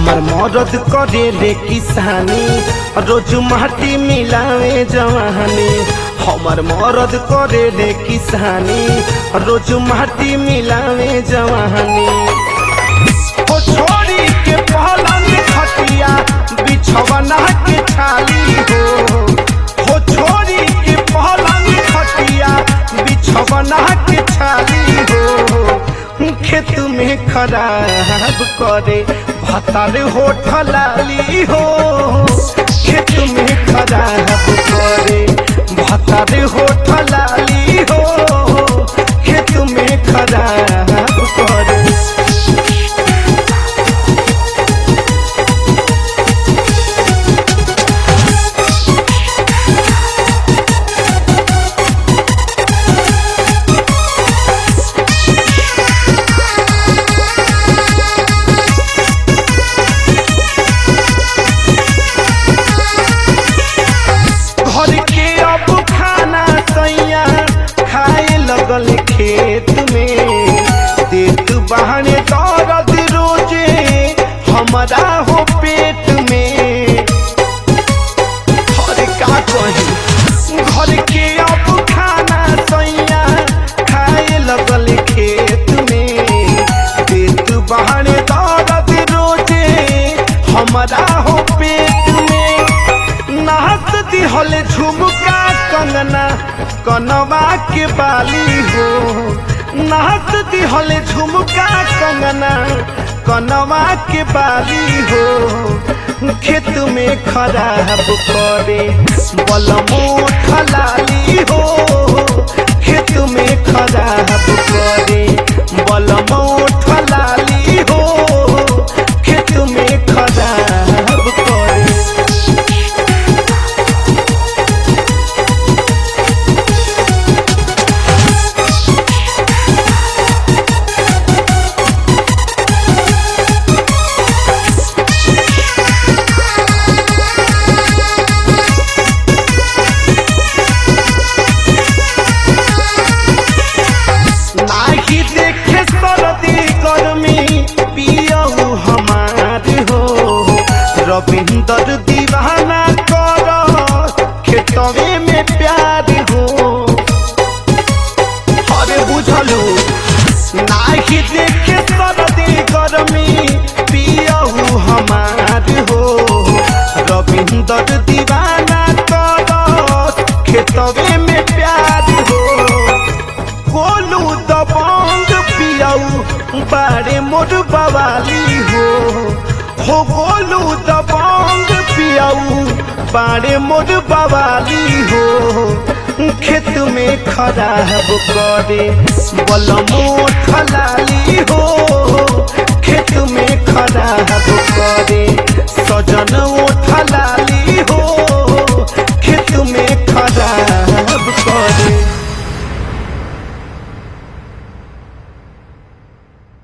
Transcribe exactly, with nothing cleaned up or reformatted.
हमर मरद करे रे किसानी रोज माटी मिलावे जवानी। हमर मरद करे रे किसानी रोज माटी मिलावे जवानी। ओ छोड़ी के पलंग खटिया बिछवना के छाली हो। हो छोड़ी के पलंग खटिया बिछवना के छाली हो। खेत में खराब करे भतार होठल लाली हो। खेत में खराब करे भतार होठल लाली हो। खेत में खराब करे खेत में देत बहाने दर्द रोजे हमारा हो पेट में। हर का कही घर के अब खाना सैया खाए लगल खेत में। देत बहाने दर्द रोजे हमारा हो पेट में। नाहत दिहल झुमका कंगना कनवा के बाली हो। नाहत दिहल झुमका कंगना कनवा के बाली हो। खेत में खराब करे बलमोठ लाली हो। खेत में खराब करे बलमोठ लाली हो। खेत में खराब करे रविंदर दीवाना कर खेतवे में प्यार हो। अरे बुझलू नाही देखे सरदी गर्मी पियहू हमार हो। रविंदर दीवाना कर खेतवे में प्यार हो। गोलू दबंग पियऊ बारे मोर बवाली हो। हो गोलू दबंग पियाऊ बारे मोर बवाली हो। खेत में खराब करे बलमोठ लाली हो। खेत में खराब करे सजन